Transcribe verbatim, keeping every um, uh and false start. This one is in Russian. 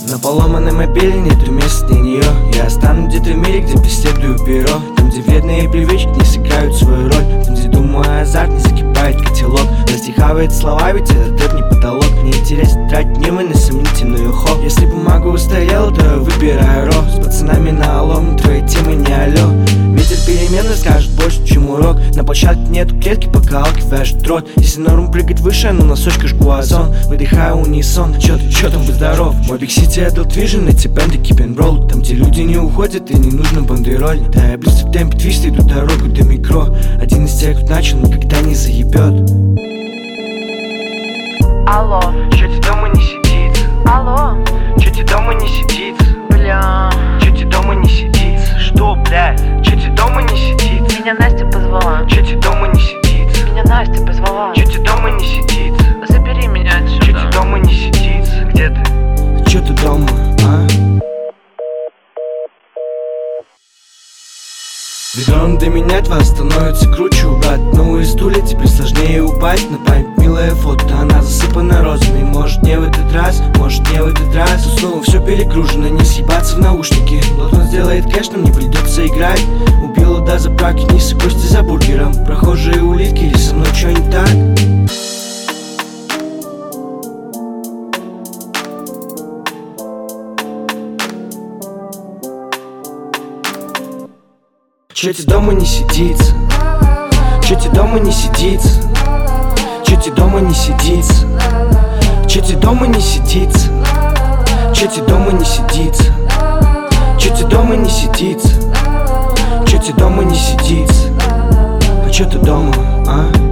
На поломанной мобиле нету места для нее. Я останусь где-то в мире, где преследую перо. Там, где вредные привычки не сыграют свою роль. Там, где, думаю, азарт не закипает котелок. Настихавает слова, ведь этот рэп не потолок. Мне интересно тратить дни на сомнительную хоп. Если бумага устарела, то я выбираю ро. С пацанами на алом, твои темы не алё. Ветер перемен расскажет больше, чем урок. На площадке нету клетки, пока алки вяжет рот. Если норм прыгать выше, ну носочка жгу озон. Выдыхаю унисон, чё ты, чё там, будь здоров. Мой биг сити Adult Vision, эти бенды keep and roll. Там, где люди не уходят и не нужно бандероль. Да, я блюз в темпе твист, иду дорогу до микро. Один из тех, кто начал, никогда не заебет. Алло, чё тебе дома не сидится? алло, Чё тебе дома не сидится? бля. Чё тебе дома не сидится? Что, блядь? Чё тебе дома не сидится? Меня Настя позвала. Чё тебе дома не сидится? Меня Настя позвала. Чё тебе дома не сидится? Забери меня Чё тебе отсюда. дома не сидится? Где ты? Чё ты дома, а? Ведром до меня два становится круче убрать новые стулья, теперь сложнее упасть. На память милое фото, она засыпана розами. Может не в этот раз, может не в этот раз. Тут снова все перегружено, не съебаться в наушники. Вот он сделает кэш, нам не придется играть. Убила до заправки, низ и кости за бургером. Прохожие улитки, или со мной чё не так? Чё тебе дома не сидится? Чё тебе дома не сидится? Чё тебе дома не сидится? Чё тебе дома не сидится? Чё тебе дома не сидится? Чё тебе дома не сидится? Чё тебе дома не сидится? А чё ты дома, а?